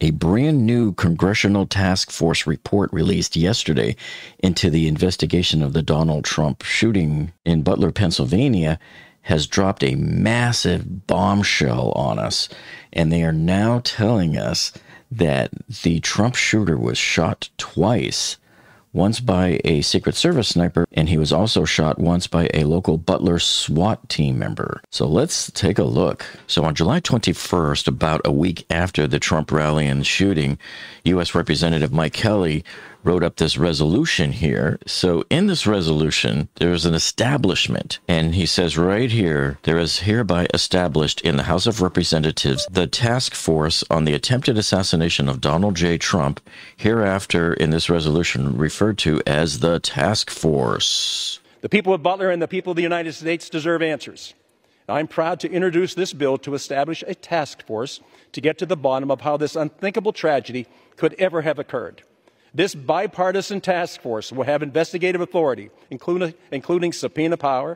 A brand new congressional task force report released yesterday into the investigation of the Donald Trump shooting in Butler, Pennsylvania, has dropped a massive bombshell on us. And they are now telling us that the Trump shooter was shot twice. Once by a Secret Service sniper, and he was also shot once by a local Butler SWAT team member. So let's take a look. So on July 21st, about a week after the Trump rally and shooting, U.S. Representative Mike Kelly wrote up this resolution here. So in this resolution, there's an establishment, and he says right here, there is hereby established in the House of Representatives the task force on the attempted assassination of Donald J. Trump, hereafter in this resolution referred to as the task force. The people of Butler and the people of the United States deserve answers. I'm proud to introduce this bill to establish a task force to get to the bottom of how this unthinkable tragedy could ever have occurred. This bipartisan task force will have investigative authority, including subpoena power,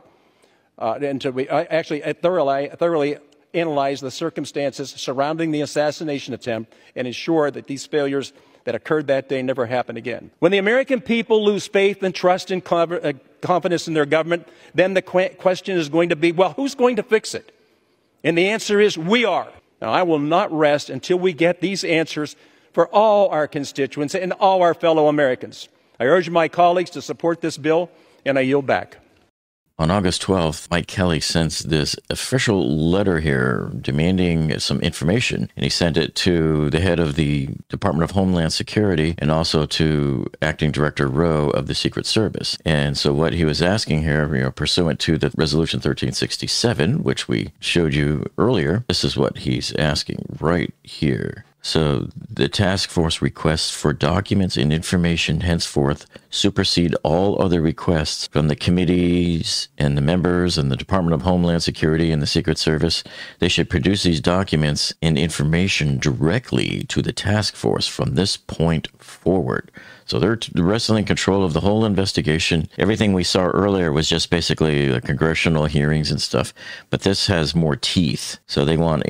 and to actually thoroughly analyze the circumstances surrounding the assassination attempt and ensure that these failures that occurred that day never happen again. When the American people lose faith and trust and confidence in their government, then the question is going to be, well, who's going to fix it? And the answer is, we are. Now, I will not rest until we get these answers for all our constituents and all our fellow Americans. I urge my colleagues to support this bill, and I yield back. On August 12th, Mike Kelly sends this official letter here demanding some information, and he sent it to the head of the Department of Homeland Security and also to Acting Director Rowe of the Secret Service. And so what he was asking here, pursuant to the Resolution 1367, which we showed you earlier, this is what he's asking right here. So the task force requests for documents and information henceforth supersede all other requests from the committees and the members and the Department of Homeland Security and the Secret Service. They should produce these documents and information directly to the task force from this point forward. So they're wrestling control of the whole investigation. Everything we saw earlier was just basically the congressional hearings and stuff, but this has more teeth. So they want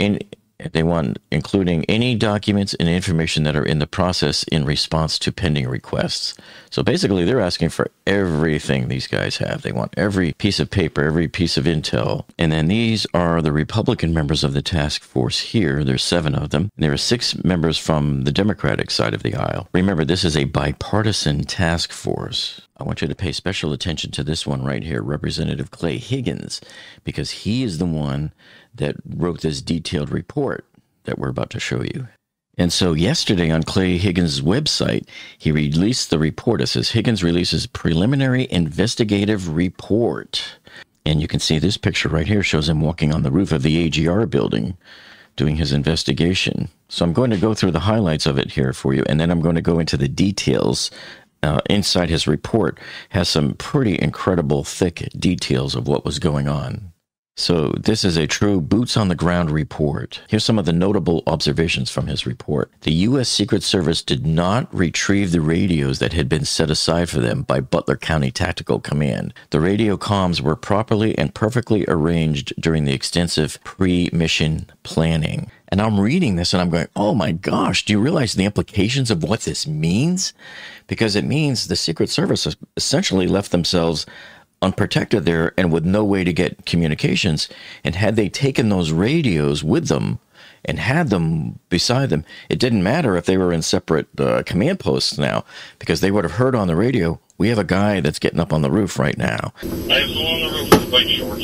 including any documents and information that are in the process in response to pending requests. So basically, they're asking for everything these guys have. They want every piece of paper, every piece of intel. And then these are the Republican members of the task force here. There's 7 of them. There are 6 members from the Democratic side of the aisle. Remember, this is a bipartisan task force. I want you to pay special attention to this one right here, Representative Clay Higgins, because he is the one that wrote this detailed report that we're about to show you. And so yesterday on Clay Higgins' website, he released the report. It says Higgins releases preliminary investigative report. And you can see this picture right here shows him walking on the roof of the AGR building doing his investigation. So I'm going to go through the highlights of it here for you, and then I'm going to go into the details. Inside his report has some pretty incredible thick details of what was going on. So this is a true boots-on-the-ground report. Here's some of the notable observations from his report. The U.S. Secret Service did not retrieve the radios that had been set aside for them by Butler County Tactical Command. The radio comms were properly and perfectly arranged during the extensive pre-mission planning. And I'm reading this and I'm going, oh my gosh, do you realize the implications of what this means? Because it means the Secret Service essentially left themselves unprotected there and with no way to get communications. And had they taken those radios with them and had them beside them, it didn't matter if they were in separate command posts now, because they would have heard on the radio, we have a guy that's getting up on the roof right now. I have someone on the roof with white shorts.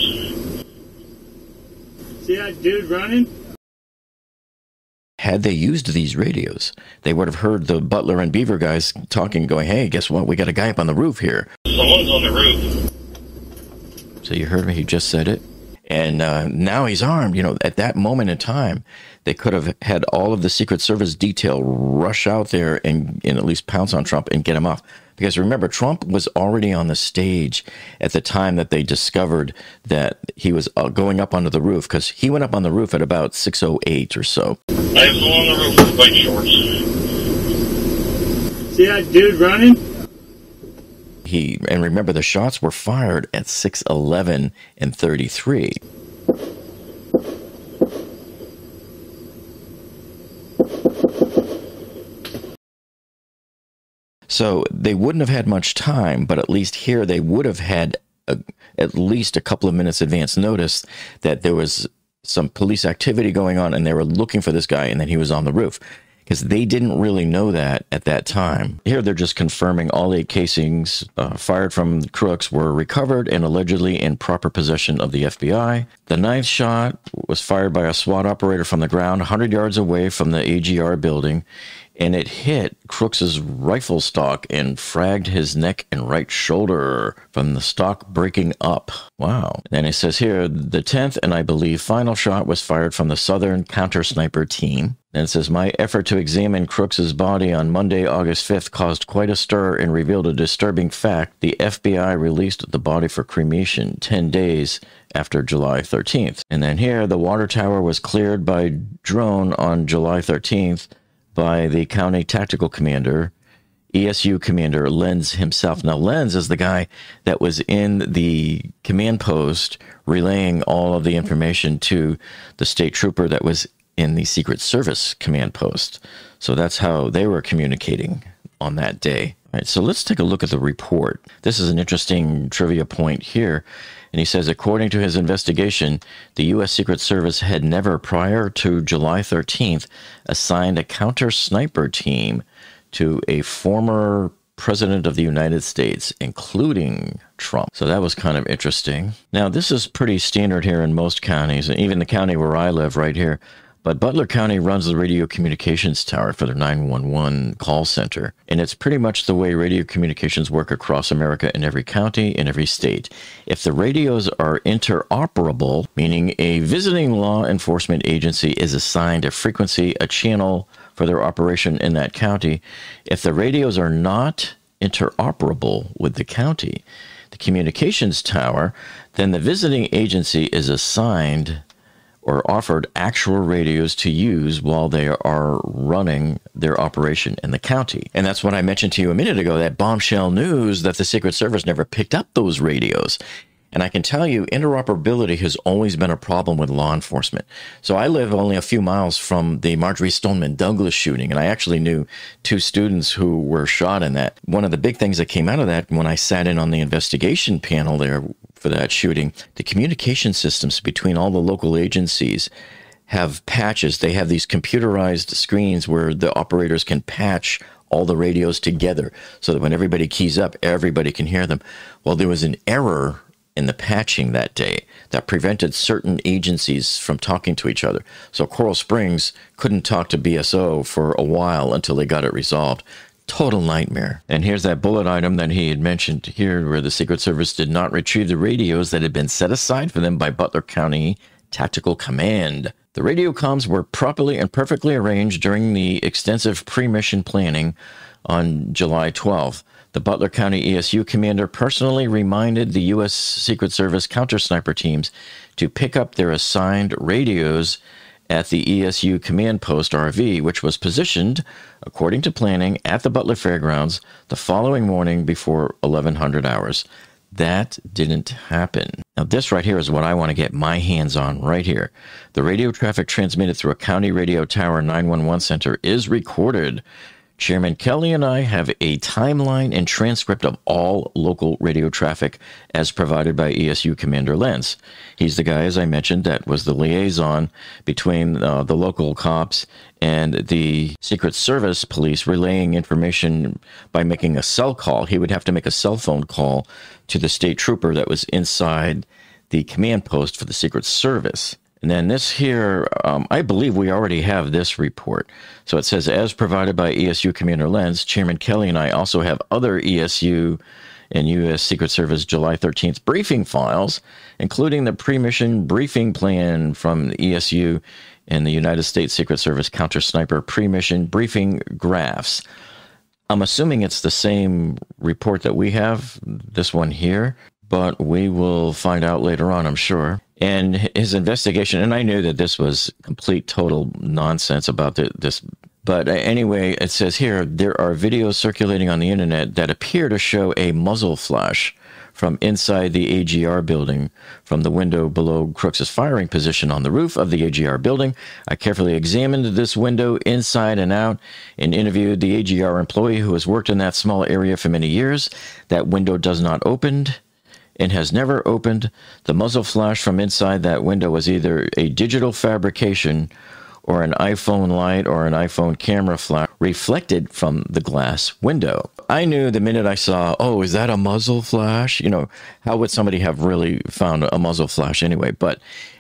See that dude running? Had they used these radios, they would have heard the Butler and Beaver guys talking, going, hey, guess what? We got a guy up on the roof here. Someone's on the roof. So you heard me, he just said it. And now he's armed. At that moment in time, they could have had all of the Secret Service detail rush out there and at least pounce on Trump and get him off. Because remember, Trump was already on the stage at the time that they discovered that he was going up onto the roof, because he went up on the roof at about 6:08 or so. I have someone on the roof with white shorts. See that dude running? And remember, the shots were fired at 6:11 and 33. So they wouldn't have had much time, but at least here they would have had at least a couple of minutes advance notice that there was some police activity going on and they were looking for this guy and that he was on the roof. Because they didn't really know that at that time. Here they're just confirming all 8 casings fired from Crooks were recovered and allegedly in proper possession of the FBI. The 9th shot was fired by a SWAT operator from the ground 100 yards away from the AGR building, and it hit Crooks's rifle stock and fragged his neck and right shoulder from the stock breaking up. Wow. And it says here, the 10th and I believe final shot was fired from the Southern Counter-Sniper team. And it says, my effort to examine Crooks's body on Monday, August 5th caused quite a stir and revealed a disturbing fact. The FBI released the body for cremation 10 days after July 13th. And then here, the water tower was cleared by drone on July 13th by the county tactical commander, ESU commander Lenz himself. Now, Lenz is the guy that was in the command post relaying all of the information to the state trooper that was in the Secret Service command post. So that's how they were communicating on that day. All right, so let's take a look at the report. This is an interesting trivia point here. And he says, according to his investigation, the U.S. Secret Service had never, prior to July 13th, assigned a counter-sniper team to a former president of the United States, including Trump. So that was kind of interesting. Now, this is pretty standard here in most counties, and even the county where I live right here. But Butler County runs the radio communications tower for their 911 call center. And it's pretty much the way radio communications work across America in every county, in every state. If the radios are interoperable, meaning a visiting law enforcement agency is assigned a frequency, a channel for their operation in that county. If the radios are not interoperable with the county, the communications tower, then the visiting agency is assigned or offered actual radios to use while they are running their operation in the county. And that's what I mentioned to you a minute ago, that bombshell news that the Secret Service never picked up those radios. And I can tell you, interoperability has always been a problem with law enforcement. So I live only a few miles from the Marjorie Stoneman Douglas shooting, and I actually knew 2 students who were shot in that. One of the big things that came out of that, when I sat in on the investigation panel there for that shooting, the communication systems between all the local agencies have patches. They have these computerized screens where the operators can patch all the radios together so that when everybody keys up, everybody can hear them. Well, there was an error in the patching that day that prevented certain agencies from talking to each other. So Coral Springs couldn't talk to BSO for a while until they got it resolved. Total nightmare. And here's that bullet item that he had mentioned here, where the Secret Service did not retrieve the radios that had been set aside for them by Butler County Tactical Command. The radio comms were properly and perfectly arranged during the extensive pre-mission planning on July 12th. The Butler County ESU commander personally reminded the U.S. Secret Service counter-sniper teams to pick up their assigned radios at the ESU command post RV, which was positioned, according to planning, at the Butler Fairgrounds the following morning before 1100 hours. That didn't happen. Now, this right here is what I want to get my hands on right here. The radio traffic transmitted through a county radio tower 911 center is recorded. Chairman Kelly and I have a timeline and transcript of all local radio traffic as provided by ESU Commander Lenz. He's the guy, as I mentioned, that was the liaison between the local cops and the Secret Service police, relaying information by making a cell call. He would have to make a cell phone call to the state trooper that was inside the command post for the Secret Service. And then this here, I believe we already have this report. So it says, as provided by ESU Commander Lenz, Chairman Kelly and I also have other ESU and U.S. Secret Service July 13th briefing files, including the pre-mission briefing plan from the ESU and the United States Secret Service counter-sniper pre-mission briefing graphs. I'm assuming it's the same report that we have, this one here, but we will find out later on, I'm sure. And his investigation, and I knew that this was complete, total nonsense about this. But anyway, it says here, there are videos circulating on the internet that appear to show a muzzle flash from inside the AGR building from the window below Crooks's firing position on the roof of the AGR building. I carefully examined this window inside and out and interviewed the AGR employee who has worked in that small area for many years. That window does not open and has never opened. The muzzle flash from inside that window was either a digital fabrication or an iPhone light or an iPhone camera flash reflected from the glass window. I knew the minute I saw, oh, is that a muzzle flash? You know, how would somebody have really found a muzzle flash anyway? But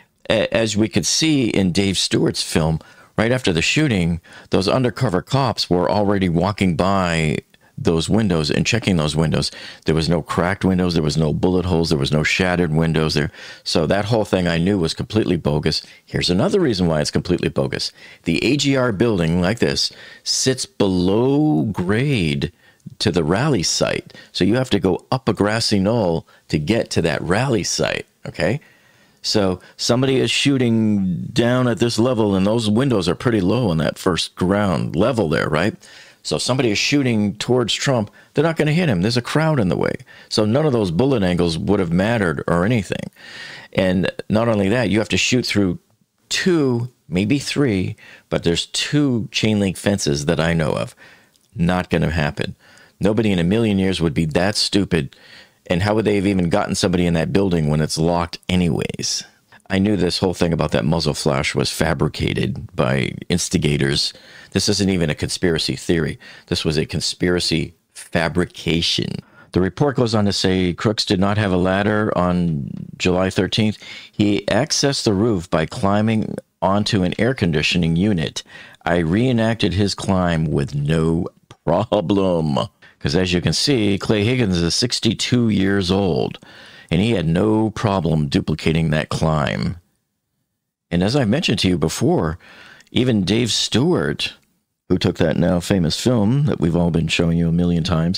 as we could see in Dave Stewart's film, right after the shooting, those undercover cops were already walking by those windows and checking those windows. There was no cracked windows, there was no bullet holes, there was no shattered windows there. So that whole thing I knew was completely bogus. Here's another reason why it's completely bogus. The AGR building, like this, sits below grade to the rally site. So you have to go up a grassy knoll to get to that rally site, okay? So somebody is shooting down at this level, and those windows are pretty low on that first ground level there, right? So if somebody is shooting towards Trump, they're not going to hit him. There's a crowd in the way. So none of those bullet angles would have mattered or anything. And not only that, you have to shoot through 2, maybe 3, but there's 2 chain link fences that I know of. Not going to happen. Nobody in a million years would be that stupid. And how would they have even gotten somebody in that building when it's locked anyways? I knew this whole thing about that muzzle flash was fabricated by instigators. This isn't even a conspiracy theory. This was a conspiracy fabrication. The report goes on to say Crooks did not have a ladder on July 13th. He accessed the roof by climbing onto an air conditioning unit. I reenacted his climb with no problem. Because as you can see, Clay Higgins is 62 years old. And he had no problem duplicating that climb. And as I mentioned to you before, even Dave Stewart, who took that now famous film that we've all been showing you a million times,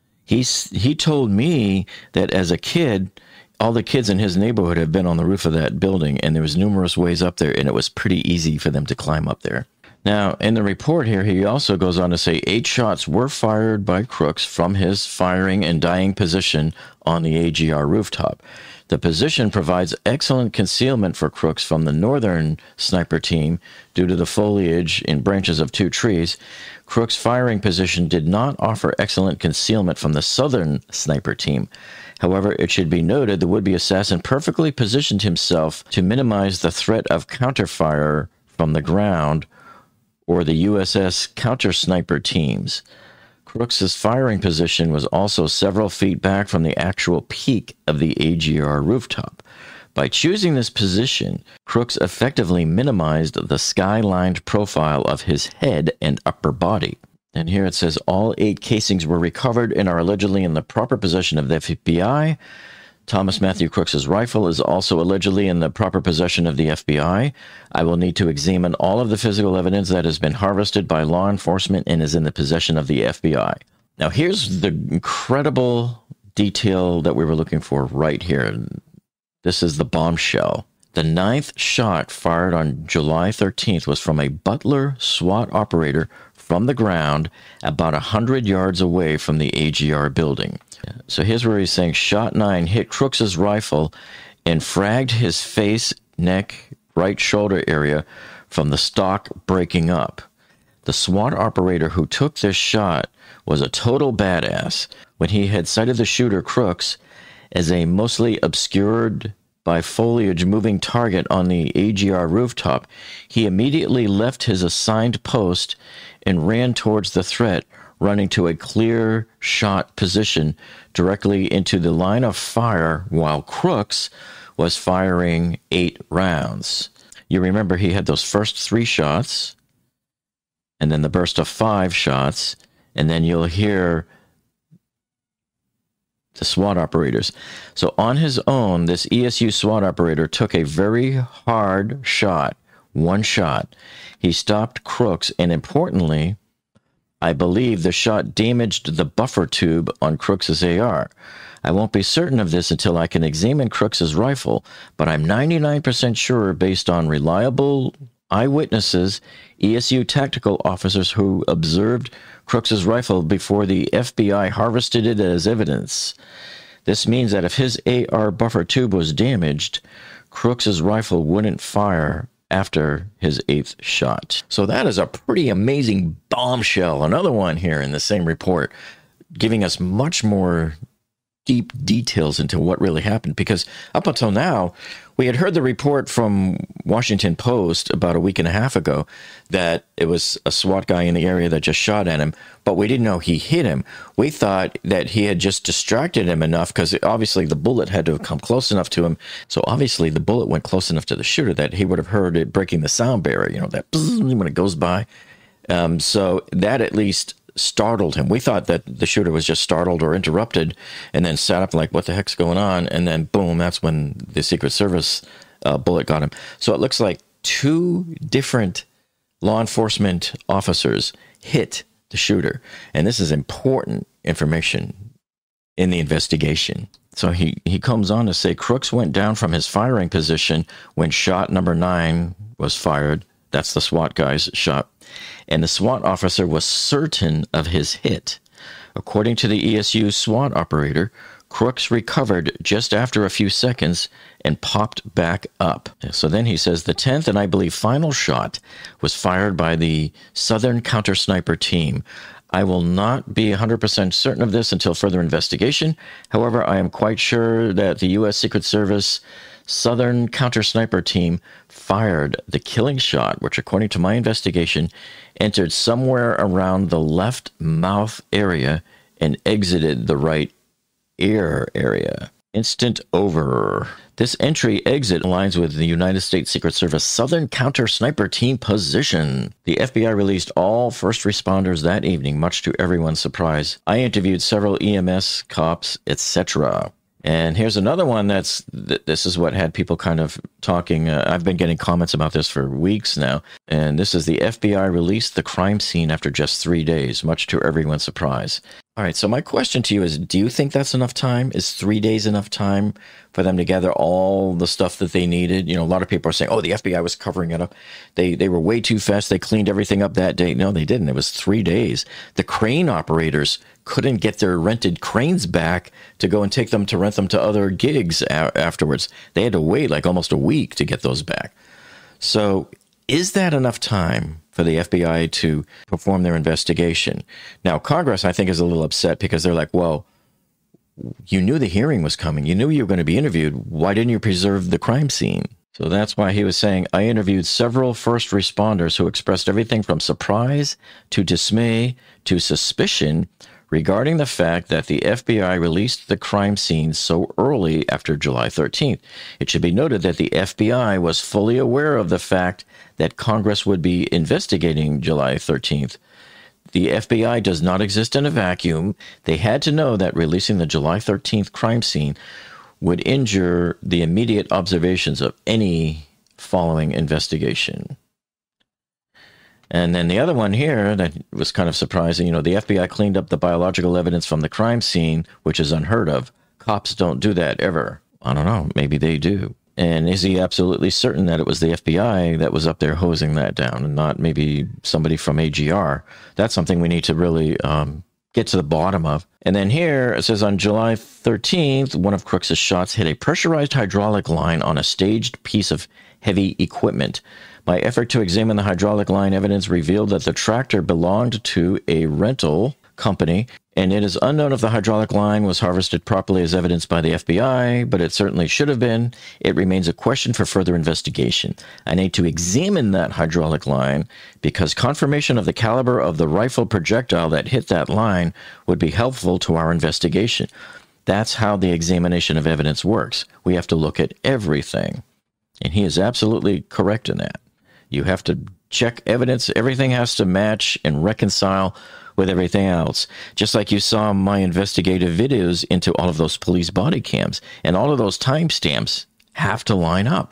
he told me that as a kid, all the kids in his neighborhood have been on the roof of that building, and there was numerous ways up there, and it was pretty easy for them to climb up there. Now, in the report here, he also goes on to say 8 shots were fired by Crooks from his firing and dying position on the AGR rooftop. The position provides excellent concealment for Crooks from the northern sniper team due to the foliage in branches of 2 trees. Crooks' firing position did not offer excellent concealment from the southern sniper team. However, it should be noted the would-be assassin perfectly positioned himself to minimize the threat of counterfire from the ground or the USS counter-sniper teams. Crooks's firing position was also several feet back from the actual peak of the AGR rooftop. By choosing this position, Crooks effectively minimized the skylined profile of his head and upper body. And here it says all 8 casings were recovered and are allegedly in the proper possession of the FBI. Thomas Matthew Crooks's rifle is also allegedly in the proper possession of the FBI. I will need to examine all of the physical evidence that has been harvested by law enforcement and is in the possession of the FBI. Now, here's the incredible detail that we were looking for right here. This is the bombshell. The 9th shot fired on July 13th was from a Butler SWAT operator from the ground about 100 yards away from the AGR building. So here's where he's saying shot 9 hit Crooks's rifle and fragged his face, neck, right shoulder area from the stock breaking up. The SWAT operator who took this shot was a total badass. When he had sighted the shooter, Crooks, as a mostly obscured by foliage moving target on the AGR rooftop, he immediately left his assigned post and ran towards the threat, running to a clear shot position directly into the line of fire while Crooks was firing 8 rounds. You remember he had those first 3 shots, and then the burst of 5 shots, and then you'll hear the SWAT operators. So on his own, this ESU SWAT operator took a very hard shot, 1 shot. He stopped Crooks, and importantly, I believe the shot damaged the buffer tube on Crooks's AR. I won't be certain of this until I can examine Crooks's rifle, but I'm 99% sure based on reliable eyewitnesses, ESU tactical officers who observed Crooks's rifle before the FBI harvested it as evidence, This means that if his AR buffer tube was damaged, Crooks's rifle wouldn't fire after his 8th shot. So that is a pretty amazing bombshell. Another one here in the same report, giving us much more deep details into what really happened. Because up until now, we had heard the report from Washington Post about a week and a half ago that it was a SWAT guy in the area that just shot at him, but we didn't know he hit him. We thought that he had just distracted him enough because obviously the bullet had to have come close enough to him. So obviously the bullet went close enough to the shooter that he would have heard it breaking the sound barrier, you know, that when it goes by. So that at least startled him. We thought that the shooter was just startled or interrupted and then sat up like, what the heck's going on? And then boom, that's when the Secret Service bullet got him. So it looks like 2 different law enforcement officers hit the shooter. And this is important information in the investigation. So he comes on to say Crooks went down from his firing position when shot number 9 was fired. That's the SWAT guy's shot. And the SWAT officer was certain of his hit. According to the ESU SWAT operator, Crooks recovered just after a few seconds and popped back up. So then he says the 10th and I believe final shot was fired by the Southern Counter Sniper team. I will not be 100% certain of this until further investigation. However, I am quite sure that the U.S. Secret Service Southern Counter Sniper team fired the killing shot, which according to my investigation, entered somewhere around the left mouth area and exited the right ear area. Instant over. This entry-exit aligns with the United States Secret Service Southern Counter Sniper Team position. The FBI released all first responders that evening, much to everyone's surprise. I interviewed several EMS cops, etc. And here's another one this is what had people kind of talking. I've been getting comments about this for weeks now. And this is the FBI released the crime scene after just 3 days, much to everyone's surprise. All right, so my question to you is, do you think that's enough time? Is 3 days enough time for them to gather all the stuff that they needed? You know, a lot of people are saying, oh, the FBI was covering it up. They were way too fast. They cleaned everything up that day. No, they didn't. It was 3 days. The crane operators couldn't get their rented cranes back to go and take them to rent them to other gigs afterwards. They had to wait like almost a week to get those back. So is that enough time for the FBI to perform their investigation? Now, Congress, I think, is a little upset because they're like, well, you knew the hearing was coming. You knew you were going to be interviewed. Why didn't you preserve the crime scene? So that's why he was saying, I interviewed several first responders who expressed everything from surprise to dismay to suspicion regarding the fact that the FBI released the crime scene so early after July 13th. It should be noted that the FBI was fully aware of the fact that Congress would be investigating July 13th. The FBI does not exist in a vacuum. They had to know that releasing the July 13th crime scene would injure the immediate observations of any following investigation. And then the other one here that was kind of surprising, you know, the FBI cleaned up the biological evidence from the crime scene, which is unheard of. Cops don't do that ever. I don't know. Maybe they do. And is he absolutely certain that it was the FBI that was up there hosing that down and not maybe somebody from AGR? That's something we need to really get to the bottom of. And then here it says on July 13th, one of Crooks' shots hit a pressurized hydraulic line on a staged piece of heavy equipment. My effort to examine the hydraulic line evidence revealed that the tractor belonged to a rental company, and it is unknown if the hydraulic line was harvested properly as evidenced by the FBI, but it certainly should have been. It remains a question for further investigation. I need to examine that hydraulic line because confirmation of the caliber of the rifle projectile that hit that line would be helpful to our investigation. That's how the examination of evidence works. We have to look at everything. And he is absolutely correct in that. You have to check evidence. Everything has to match and reconcile with everything else. Just like you saw my investigative videos into all of those police body cams. And all of those timestamps have to line up.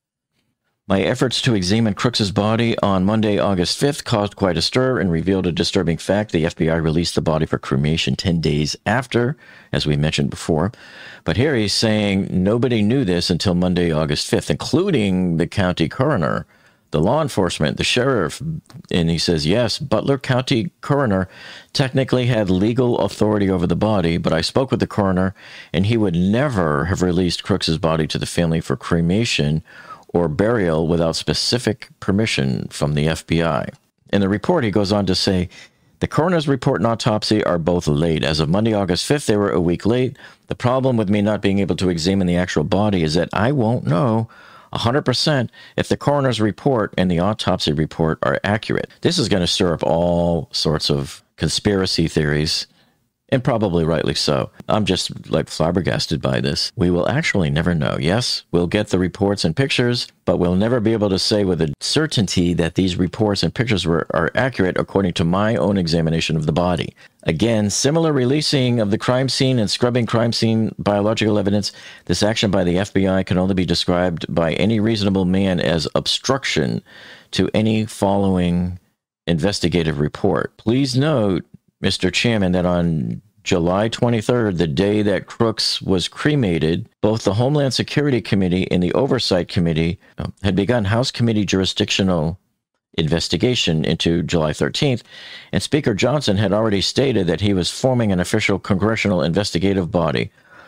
My efforts to examine Crooks' body on Monday, August 5th caused quite a stir and revealed a disturbing fact. The FBI released the body for cremation 10 days after, as we mentioned before. But here he's saying nobody knew this until Monday, August 5th, including the county coroner. the law enforcement, the sheriff, and he says, yes, Butler County coroner technically had legal authority over the body, but I spoke with the coroner, and he would never have released Crooks's body to the family for cremation or burial without specific permission from the FBI. In the report, he goes on to say, the coroner's report and autopsy are both late. As of Monday, August 5th, they were a week late. The problem with me not being able to examine the actual body is that I won't know 100% if the coroner's report and the autopsy report are accurate. This is going to stir up all sorts of conspiracy theories, and probably rightly so. I'm just like flabbergasted by this. We will actually never know. Yes, we'll get the reports and pictures, but we'll never be able to say with a certainty that these reports and pictures are accurate according to my own examination of the body. Again, similar releasing of the crime scene and scrubbing crime scene biological evidence, this action by the FBI can only be described by any reasonable man as obstruction to any following investigative report. Please note, Mr. Chairman, that on July 23rd, the day that Crooks was cremated, both the Homeland Security Committee and the Oversight Committee had begun House Committee jurisdictional investigation into July 13th, and Speaker Johnson had already stated that he was forming an official congressional investigative body.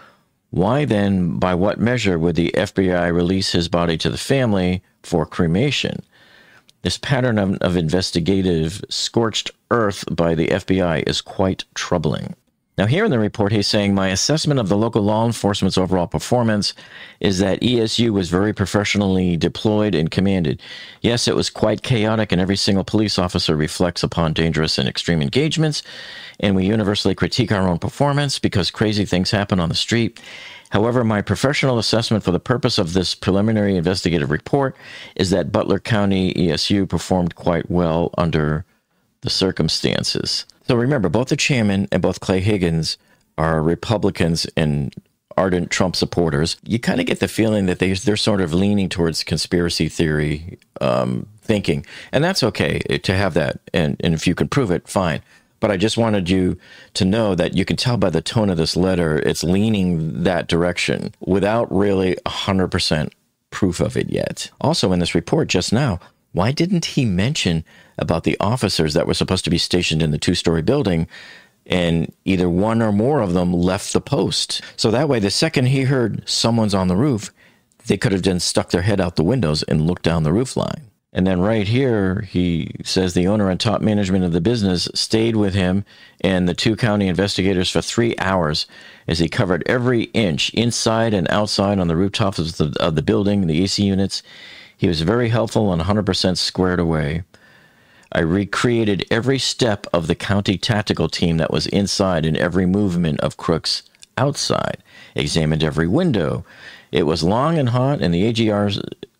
Why then, by what measure, would the FBI release his body to the family for cremation? This pattern of investigative scorched earth by the FBI is quite troubling. Now, here in the report, he's saying, my assessment of the local law enforcement's overall performance is that ESU was very professionally deployed and commanded. Yes, it was quite chaotic, and every single police officer reflects upon dangerous and extreme engagements, and we universally critique our own performance because crazy things happen on the street. However, my professional assessment for the purpose of this preliminary investigative report is that Butler County ESU performed quite well under the circumstances. So remember, both the chairman and both Clay Higgins are Republicans and ardent Trump supporters. You kind of get the feeling that they're sort of leaning towards conspiracy theory thinking. And that's okay to have that. And if you can prove it, fine. But I just wanted you to know that you can tell by the tone of this letter, it's leaning that direction without really 100% proof of it yet. Also in this report just now, why didn't he mention about the officers that were supposed to be stationed in the two-story building, and either one or more of them left the post? So that way, the second he heard someone's on the roof, they could have then stuck their head out the windows and looked down the roof line. And then right here, he says the owner and top management of the business stayed with him and the two county investigators for 3 hours as he covered every inch inside and outside on the rooftops of the building, the AC units. He was very helpful and 100% squared away. I recreated every step of the county tactical team that was inside and every movement of Crooks outside. Examined every window. It was long and hot, and the AGR's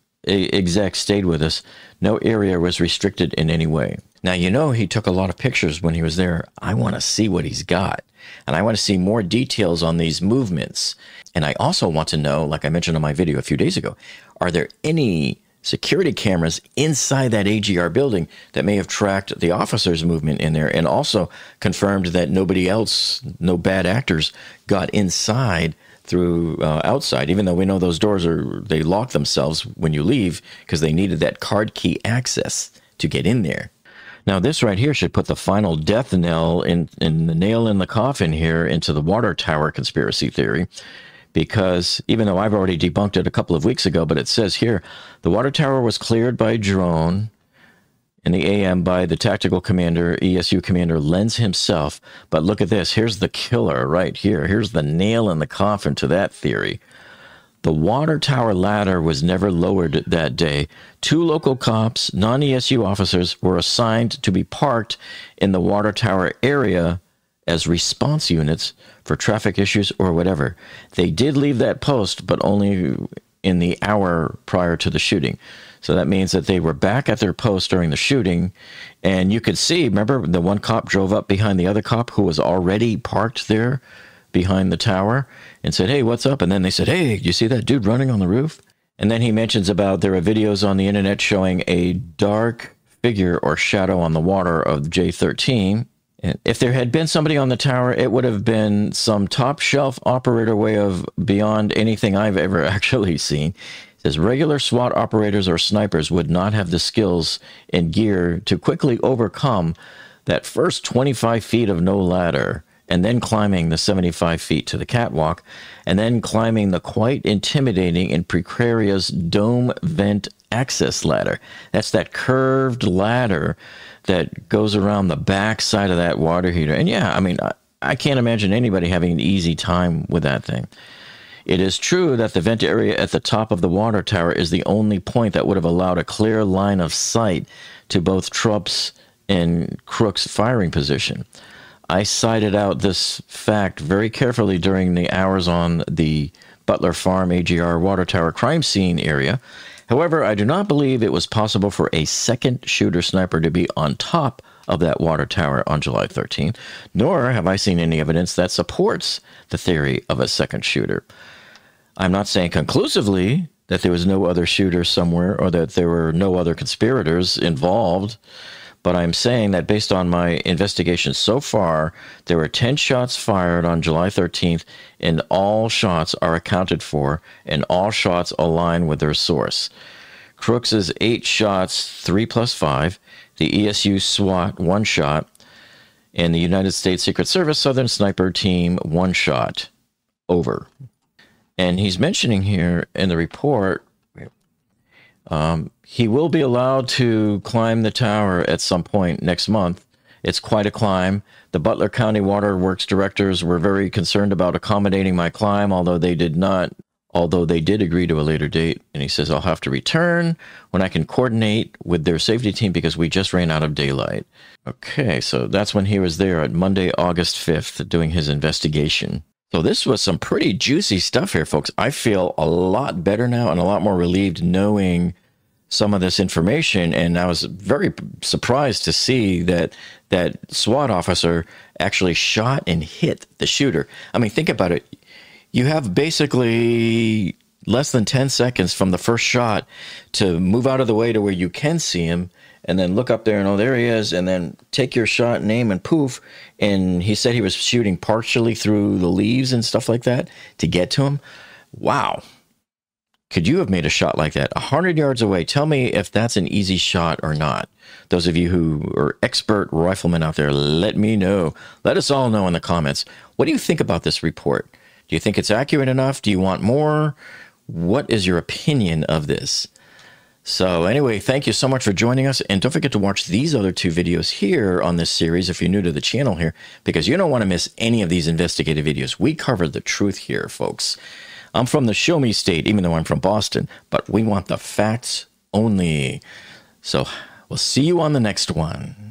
exec stayed with us. No area was restricted in any way. Now, you know he took a lot of pictures when he was there. I want to see what he's got. And I want to see more details on these movements. And I also want to know, like I mentioned on my video a few days ago, are there any security cameras inside that AGR building that may have tracked the officers' movement in there and also confirmed that nobody else, no bad actors, got inside through outside, even though we know those doors they lock themselves when you leave because they needed that card key access to get in there. Now, this right here should put the final death knell in the nail in the coffin here into the water tower conspiracy theory, because even though I've already debunked it a couple of weeks ago, but it says here, the water tower was cleared by drone in the AM by the tactical commander, ESU commander Lenz himself. But look at this. Here's the killer right here. Here's the nail in the coffin to that theory. The water tower ladder was never lowered that day. 2 local cops, non-ESU officers, were assigned to be parked in the water tower area as response units for traffic issues or whatever. They did leave that post, but only in the hour prior to the shooting. So that means that they were back at their post during the shooting, and you could see, remember, the one cop drove up behind the other cop who was already parked there behind the tower and said, hey, what's up? And then they said, hey, you see that dude running on the roof? And then he mentions about there are videos on the internet showing a dark figure or shadow on the water of J13. And if there had been somebody on the tower, it would have been some top shelf operator way of beyond anything I've ever actually seen. says regular SWAT operators or snipers would not have the skills and gear to quickly overcome that first 25 feet of no ladder, and then climbing the 75 feet to the catwalk, and then climbing the quite intimidating and precarious dome vent access ladder. That's that curved ladder that goes around the back side of that water heater. And yeah, I mean, I can't imagine anybody having an easy time with that thing. It is true that the vent area at the top of the water tower is the only point that would have allowed a clear line of sight to both Trump's and Crook's firing position. I cited out this fact very carefully during the hours on the Butler Farm AGR water tower crime scene area. However, I do not believe it was possible for a second shooter sniper to be on top of that water tower on July 13th, nor have I seen any evidence that supports the theory of a second shooter. I'm not saying conclusively that there was no other shooter somewhere or that there were no other conspirators involved, but I'm saying that based on my investigation so far, there were 10 shots fired on July 13th, and all shots are accounted for, and all shots align with their source. Crooks is 8 shots, 3 plus 5. The ESU SWAT, 1 shot. And the United States Secret Service Southern Sniper Team, 1 shot. Over. And he's mentioning here in the report, he will be allowed to climb the tower at some point next month. It's quite a climb. The Butler County Water Works directors were very concerned about accommodating my climb, although they did agree to a later date. And he says, I'll have to return when I can coordinate with their safety team because we just ran out of daylight. Okay, so that's when he was there at Monday, August 5th, doing his investigation. So this was some pretty juicy stuff here, folks. I feel a lot better now and a lot more relieved knowing some of this information. And I was very surprised to see that that SWAT officer actually shot and hit the shooter. I mean, think about it. You have basically less than 10 seconds from the first shot to move out of the way to where you can see him, and then look up there and, oh, there he is, and then take your shot and aim and poof. And he said he was shooting partially through the leaves and stuff like that to get to him. Wow. Could you have made a shot like that 100 yards away? Tell me if that's an easy shot or not. Those of you who are expert riflemen out there, let me know. Let us all know in the comments. What do you think about this report? Do you think it's accurate enough? Do you want more? What is your opinion of this? So anyway, thank you so much for joining us. And don't forget to watch these other 2 videos here on this series if you're new to the channel here, because you don't want to miss any of these investigative videos. We cover the truth here, folks. I'm from the Show Me State, even though I'm from Boston, but we want the facts only. So we'll see you on the next one.